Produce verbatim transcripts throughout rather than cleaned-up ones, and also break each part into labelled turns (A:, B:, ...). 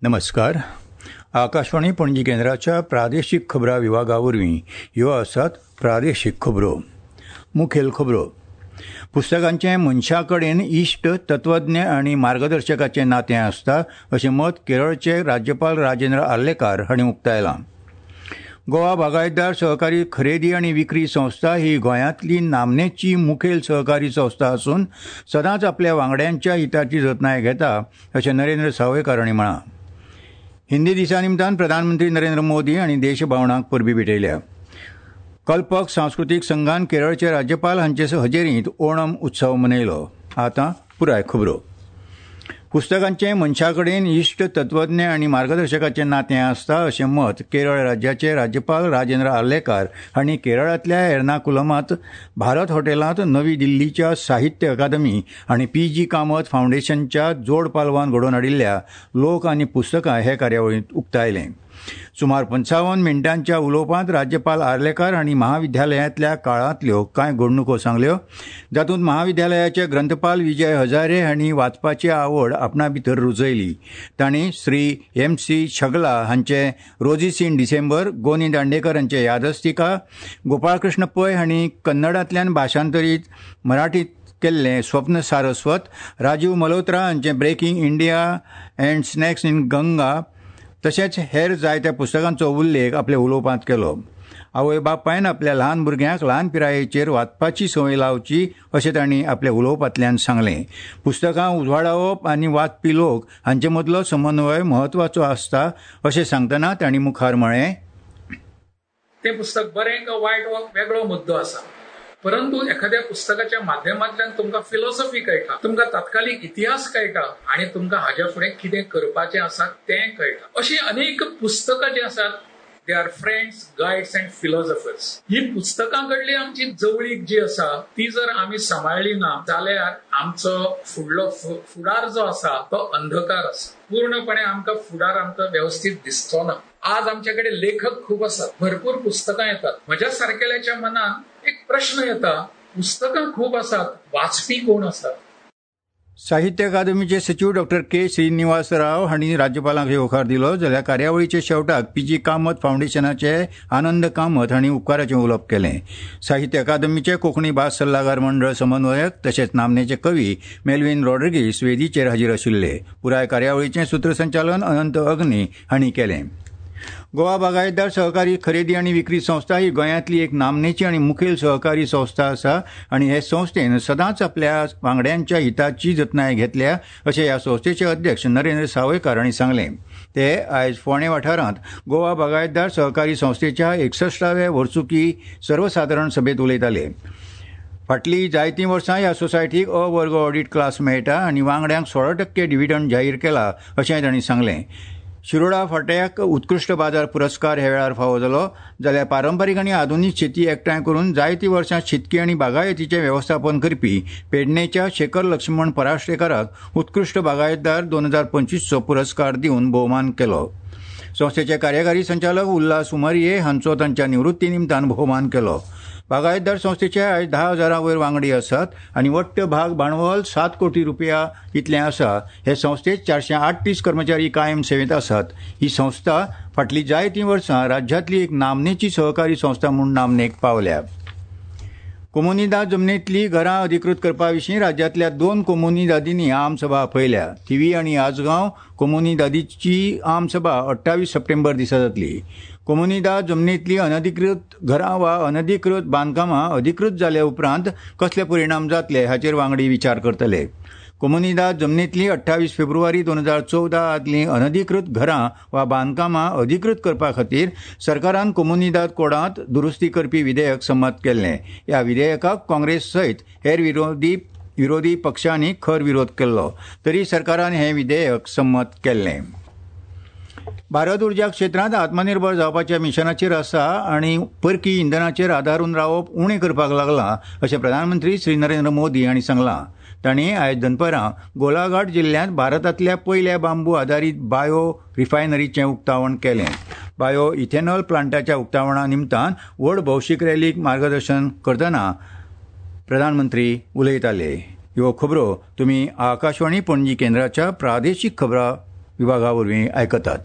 A: नमस्कार. आकाशवाणी पणजी केंद्राच्या प्रादेशीक खबरां विभागा वरवीं ह्यो आसात प्रादेशीक खबरो. मुखेल खबरो. पुस्तकांचें मनशा कडेन इश्ट, तत्वज्ञ आनी मार्गदर्शकाचें नातें आसता अशें मत केरळचे राज्यपाल राजेंद्र आर्लेकर हांणी उक्तायलां. गोवा बागायतदार सहकारी खरेदी आनी विक्री संस्था ही गोंयांतली नामनेची मुखेल सहकारी संस्था असून सदांच आपल्या वांगड्यांच्या हिताची जतनाय घेता अशें नरेंद्र सावयकार हांणी म्हळां. हिंदी दिसा निमतान प्रधानमंत्री नरेंद्र मोदी हांणी देशभोंवडाक परबीं भेटयल्या. कल्पक सांस्कृतीक संघान केरळचे राज्यपाल हांचे हजेरींत ओणम उत्सव मनयलो. आतां पुराय खबरो. पुस्तकांचें मनशा कडेन इश्ट, तत्वज्ञ आनी मार्गदर्शकाचें नातें आसता अशें मत केरळ राज्याचे राज्यपाल राजेंद्र आर्लेकर हांणी केरळांतल्या एर्नाकुलमांत भारत हॉटेलांत नवी दिल्लीच्या साहित्य अकादमी आनी पी जी कामत फावंडेशनच्या जोड पालवान घडोवन हाडिल्ल्या लोक आनी पुस्तकां हे कार्यावळींत उक्तायलें. सुमार पंचावन्न मिनटांच्या उलोवपांत राज्यपाल आर्लेकर हांणी महाविद्यालयांतल्या काळांतल्यो कांय घडणुको सांगल्यो. जातूंत महाविद्यालयाचे ग्रंथपाल विजय हजारे हांणी वाचपाची आवड आपणा भितर रुजयली. तांणी श्री एम सी छगला हांचे रोजीस इन डिसेंबर, गोनी दांडेकर हांचे यादस्तिका, गोपाळकृष्ण पै हांणी कन्नडांतल्यान भाशांतरीत मराठींत केल्लें स्वप्न सारस्वत, राजीव मल्होत्रा हांचें breaking India and snakes in Ganga तशेंच हेर जायत्या पुस्तकांचो उल्लेख आपल्या उलोवपांत केलो. आवय बापायन आपल्या ल्हान भुरग्यांक ल्हान पिरायेचेर वाचपाची संवय लावची अशें तांणी आपल्या उलोवपांतल्यान सांगलें. पुस्तकां उजवाडावप आनी वाचपी लोक हांचे मदलो समन्वय म्हत्वाचो आसता अशें सांगतना तांणी मुखार म्हळें,
B: तें पुस्तक बरें का वायट हो वेगळो मुद्दो आसा, परंतु एखाद्या पुस्तकाच्या माध्यमांतल्यान तुमकां फिलॉसॉफी कळटा, तुमकां तात्कालीक इतिहास कळटा आनी तुमकां हाच्या फुडें कितें करपाचें आसा तें कळटा. अशीं अनेक पुस्तकां जीं आसात they are friends, guides and philosophers. ही पुस्तकां कडली आमची जवळीक जी आसा ती जर आमी सांबाळली ना जाल्यार आमचो फुडलो फुडार जो आसा तो अंधकार आसा. पूर्णपणे आमकां फुडार आमकां व्यवस्थीत दिसचो ना. आज आमचे कडेन लेखक खूब आसात, भरपूर पुस्तकां येतात. म्हज्या सारकेल्याच्या मनान एक प्रश्न येता, पुस्तकां खूब आसात, वाचपी कोण आसात?
A: साहित्य अकादमीचे सचिव डॉक्टर के श्रीनिवास राव हांणी राज्यपालांक हे होकार दिलो. जाल्यार कार्यावळीचे शेवटाक पी जी कामत फावंडेशनाचे आनंद कामत हांणी उपकाराचें उलोवप केलें. साहित्य अकादमीचे कोंकणी भास सल्लागार मंडळ समन्वयक तशेंच नामनेचे कवी मेल्विन रॉड्रिगीस वेदीचेर हाजीर आशिल्ले. पुराय कार्यावळीचें सूत्रसंचालन अनंत अग्नी हांणी केलें. गोवा बागायतदार सहकारी खरेदी आनी विक्री संस्था ही गोंयांतली एक नामनेची आनी मुखेल सहकारी संस्था आसा आनी हे संस्थेन सदांच आपल्या वांगड्यांच्या हिताची जतनाय घेतल्या अशें ह्या संस्थेचे अध्यक्ष नरेंद्र सावयकार हांणी सांगलें. ते आयज फोंडे वाठारांत गोवा बागायतदार सहकारी संस्थेच्या एकसश्टाव्या वर्सुकी सर्वसाधारण सभेत उलयताले. फाटलीं जायतीं वर्सां ह्या सोसायटीक अ वर्ग ऑडिट क्लास मेळटा आनी वांगड्यांक सोळा टक्के डिव्हिडंड जाहीर केला अशेंय तांणी सांगलें. शिरोडा फाट्याक उत्कृश्ट बाजार पुरस्कार ह्या वेळार फावो जालो. जाल्यार पारंपारीक आनी आधुनीक शेती एकठांय करून जायतीं वर्सां शेतकी आनी बागायतीचें वेवस्थापन करपी पेडणेच्या शेखर लक्ष्मण पराश्रेकाराक उत्कृश्ट बागायतदार दोन हजार पंचवीसचो पुरस्कार दिवन भोवमान केलो. संस्थेचे कार्यकारी संचालक उल्हास उमरिये हांचो तांच्या निवृत्ती निमतान भोवमान केलो. बागायतदार संस्थेचे आयज धा हजारां वयर वांगडी आसात आनी वट्ट भाग भांडवल सात कोटी रुपया इतलें आसा. हे संस्थेत चारशे आठतीस कर्मचारी कायम सेवेत आसात. ही संस्था फाटलीं जायतीं वर्सां राज्यांतली एक नामनेची सहकारी संस्था म्हूण नामनेक पावल्या. कोमुनिदाद जमनेंतली घरां अधिकृत करपा विशीं राज्यांतल्या दोन कोमुनिदादींनी आमसभा आपयल्या. थिवी आनी आजगांव कोमुनिदादीची आमसभा अठ्ठावीस सप्टेंबर दिसा जातली. कोमुनिदाद जमनेंतली अनधिकृत घरां वा अनधिकृत बांदकामां अधिकृत जाल्या उपरांत कसले परिणाम जातले हाचेर वांगडी विचार करतले. कोमुनिदाद जमनेंतली अठ्ठावीस फेब्रुवारी दोन हजार चौदा आदलीं अनधिकृत घरां वा बांदकामां अधिकृत करपा खातीर सरकारान कोमुनिदाद कोडांत दुरुस्ती करपी विधेयक संमत केल्लें. ह्या विधेयकाक काँग्रेस सयत हेर विरोधी विरोधी पक्षांनी खर विरोध केल्लो. तरी सरकारान हें विधेयक संमत केल्लें. भारत उर्जा क्षेत्रांत आत्मनिर्भर जावपाच्या मिशनाचेर आसा आनी परकी इंधनाचेर आदारून रावप उणें करपाक लागलां अशें प्रधानमंत्री श्री नरेंद्र मोदी हांणी सांगलां. तांणी आयज दनपारां गोलाघाट जिल्ल्यांत भारतांतल्या पयल्या बांबू आदारीत बायो रिफायनरीचें उक्तावण केलें. बायो इथेनॉल प्लांटाच्या उक्तावणा निमतान व्हड भौशीक रॅलीक मार्गदर्शन करतना प्रधानमंत्री उलयताले. ह्यो खबरो तुमी आकाशवाणी पणजी केंद्राच्या प्रादेशीक खबरां विभागा वरवीं आयकतात.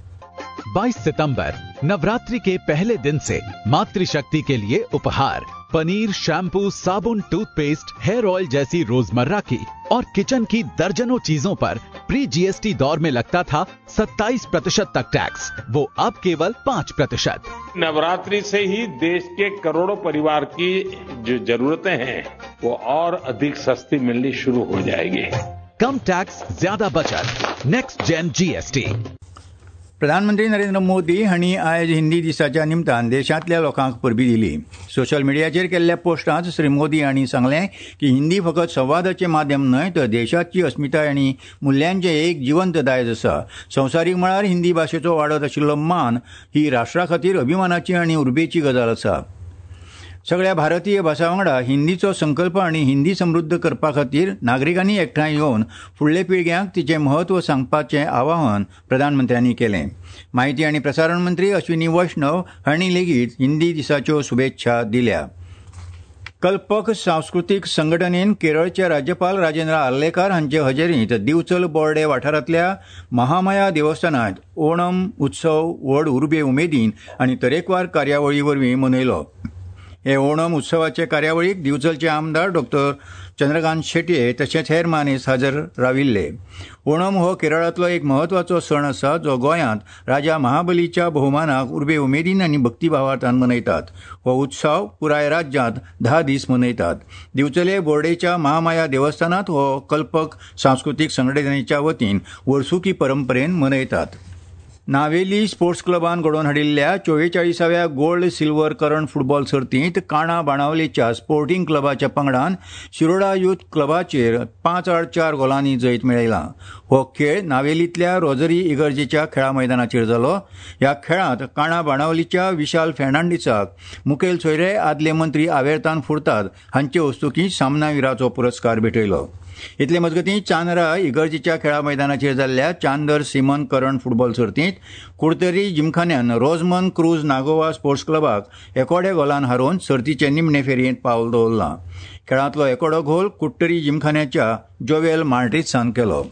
C: बाईस सितंबर नवरात्रि के पहले दिन से मातृशक्ति के लिए उपहार पनीर, शैम्पू, साबुन, टूथपेस्ट, हेयर ऑयल जैसी रोजमर्रा की और किचन की दर्जनों चीजों पर प्री जीएसटी दौर में लगता था सत्ताईस प्रतिशत तक टैक्स, वो अब केवल पाँच प्रतिशत.
D: नवरात्रि से ही देश के करोड़ों परिवार की जो जरूरतें हैं वो और अधिक सस्ती मिलनी शुरू हो जाएगी.
C: कम टैक्स, ज्यादा बचत. Next gen GST.
A: प्रधानमंत्री नरेंद्र मोदी हांणी आयज हिंदी दिसाच्या निमतान देशांतल्या लोकांक परबी दिली. सोशल मिडियाचेर केल्ल्या पोस्टांत श्री मोदी हांणी सांगलें की हिंदी फकत संवादाचें माध्यम न्हय तर देशाची अस्मिताय आनी मुल्यांचें एक जिवंत दायज आसा. संवसारीक मळार हिंदी भाशेचो वाडत आशिल्लो मान ही राष्ट्रा खातीर अभिमानाची आनी उर्बेची गजाल आसा. सगळ्या भारतीय भासां वांगडा हिंदीचो संकल्प आनी हिंदी समृद्ध करपा खातीर नागरिकांनी एकठांय येवन फुडले पिळग्यांक तिचें म्हत्व सांगपाचें आवाहन प्रधानमंत्र्यांनी केलें. माहिती आनी प्रसारण मंत्री अश्विनी वैष्णव हांणी लेगीत हिंदी दिसाच्यो शुभेच्छा दिल्या. कल्पक सांस्कृतीक संघटनेन केरळचे राज्यपाल राजेंद्र आर्लेकर हांचे हजेरींत दिवचल बोर्डे वाठारांतल्या महामाया देवस्थानांत ओणम उत्सव व्हड उर्बे उमेदीन आनी तरेकवार कार्यावळी वरवीं मनयलो. हे ओणम उत्सवाचे कार्यावळीक दिवचलचे आमदार डॉक्टर चंद्रकांत शेटये तशेंच हेर मानेस हजर राविल्ले. ओणम हो केरळांतलो एक म्हत्वाचो सण आसा जो गोंयांत राजा महाबलीच्या भोवमानाक उर्बे उमेदीन आनी भक्तिभावांतल्यान मनयतात. हो उत्सव पुराय राज्यांत धा दीस मनयतात. दिवचले बोर्डेच्या महामाया देवस्थानांत हो कल्पक सांस्कृतीक संघटनेच्या वतीन वर्सुकी परंपरेन मनयतात. नावेली स्पोर्ट्स क्लबान घडोवन हाडिल्ल्या चोवेचाळीसाव्या गोल्ड सिल्वर करंड फुटबॉल सर्तींत काणा बाणावलेच्या स्पोर्टिंग क्लबाच्या पंगडान शिरोडा युथ क्लबाचेर पांच आड चार गोलांनी जैत मेळयलां. हो खेळ नावेलींतल्या रोजरी इगर्जेच्या खेळा मैदानाचेर जालो. ह्या खेळांत काणा बाणावलीच्या विशाल फेर्नांडीसाक मुखेल सोयरे आदले मंत्री आवेर्तान फुर्ताद हांचे हस्तुकीं सामनावीराचो पुरस्कार भेटयलो. इतले मजगतीं चांदरा इगर्जेच्या खेळा मैदानाचेर जाल्ल्या चांदर सिमन करंड फुटबॉल सर्तींत कुडतरी जिमखान्यान रोजमन क्रूज नागोवा स्पोर्ट्स क्लबाक एकोड्या गोलान हारोवन सर्तीचे निमणे फेरयेंत पावल दवरलां. खेळांतलो एकोडो गोल कुडतरी जिमखान्याच्या जोवेल मार्टिसान केलो.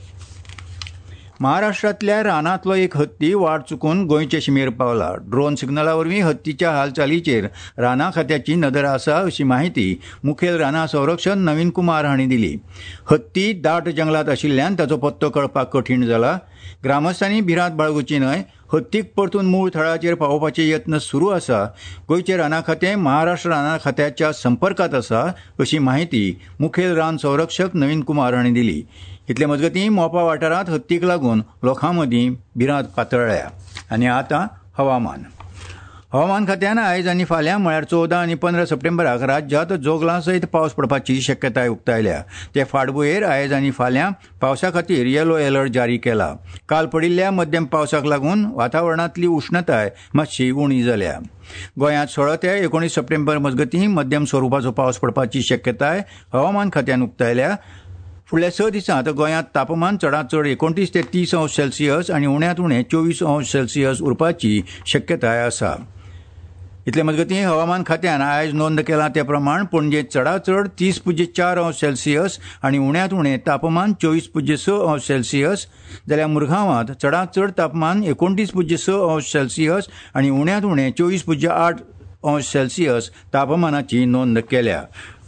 A: महाराष्ट्रांतल्या रानांतलो एक हत्ती वाट चुकून गोंयचे शिमेर पावला. ड्रोन सिग्नला वरवीं हत्तीच्या हालचालीचेर राना खात्याची नदर आसा अशी माहिती मुखेल राना संरक्षक नवीन कुमार हांणी दिली. हत्ती दाट जंगलात आशिल्ल्यान ताचो पत्तो कळपाक कठीण जाला. ग्रामस्थांनी भिरांत बाळगुची न्हय. हत्तीक परतून मूळ थळाचेर पावोवपाचे यत्न सुरू आसा. गोंयचे राना खातें महाराष्ट्र राना खात्याच्या संपर्कांत आसा अशी माहिती मुखेल रान संरक्षक नवीन कुमार हांणी दिली. इतले मजगतीं मोपा वाठारांत हत्तीक लागून लोकां मदीं भिरांत पातळ्ळ्या. आनी आतां हवामान. हवामान खात्यान आयज आनी फाल्यां म्हळ्यार चवदा आनी पंदरा सप्टेंबराक राज्यांत जोगलां सयत पावस पडपाची शक्यताय उक्तायल्या. ते फाटभुंयेर आयज आनी फाल्यां पावसा खातीर येलो अलर्ट जारी केला. काल पडिल्ल्या मध्यम पावसाक लागून वातावरणांतली उश्णताय मातशी उणी जाल्या. गोंयांत सोळा ते एकोणीस सप्टेंबर मजगतीं मध्यम स्वरुपाचो पावस पडपाची शक्यताय हवामान खात्यान उक्तायल्या. फुडल्या स दिसांत गोंयांत तापमान चडांत चड एकोणतीस ते तीस अंश सेल्सियस आनी उण्यांत उणें चोवीस अंश सेल्सियस उरपाची शक्यताय आसा. इतले मजगतीं हवामान खात्यान आयज नोंद केला ते प्रमाण पणजेंत चडांत चड तीस पुज्य चार अंश सेल्सियस आनी उण्यांत उणें तापमान चोवीस पुज्य स अंश सेल्सियस जाल्यार मुरगांवांत चडांत चड तापमान एकोणतीस पुज्य स अंश सेल्सियस आनी उण्यांत उणें चोवीस पुज्य आठ अंश सेल्सियस तापमानाची नोंद केल्या.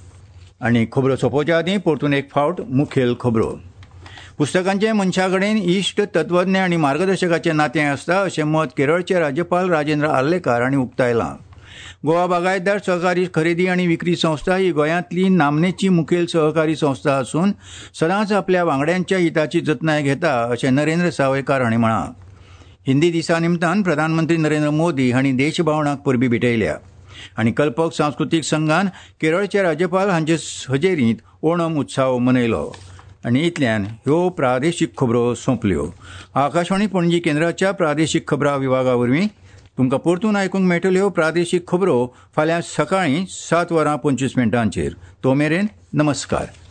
A: आनी खबरो सोंपोवच्या आदीं परतून एक फावट मुखेल खबरो. पुस्तकांचे मनशा कडेन इश्ट तत्वज्ञ आनी मार्गदर्शकाचें नातें आसता अशें मत केरळचे राज्यपाल राजेंद्र आर्लेकर हांणी उक्तायलां. गोवा बागायतदार सहकारी खरेदी आनी विक्री संस्था ही गोंयांतली नामनेची मुखेल सहकारी संस्था आसून सदांच आपल्या वांगड्यांच्या हिताची जतनाय घेता अशें नरेंद्र सावयकार हांणी म्हळां. हिंदी दिसा निमतान प्रधानमंत्री नरेंद्र मोदी हांणी देशभावनाक परबी भेटयल्या. आनी कल्पक सांस्कृतीक संघान केरळचे राज्यपाल हांचे हजेरींत ओणम उत्सव मनयलो. आनी इतल्यान ह्यो प्रादेशीक खबरो सोंपल्यो. आकाशवाणी पणजी केंद्राच्या प्रादेशीक खबरां विभागा वरवीं तुमकां परतून आयकूंक मेळटल्यो प्रादेशीक खबरो फाल्यां सकाळीं सात वरां पंचवीस मिनटांचेर. तो मेरेन नमस्कार.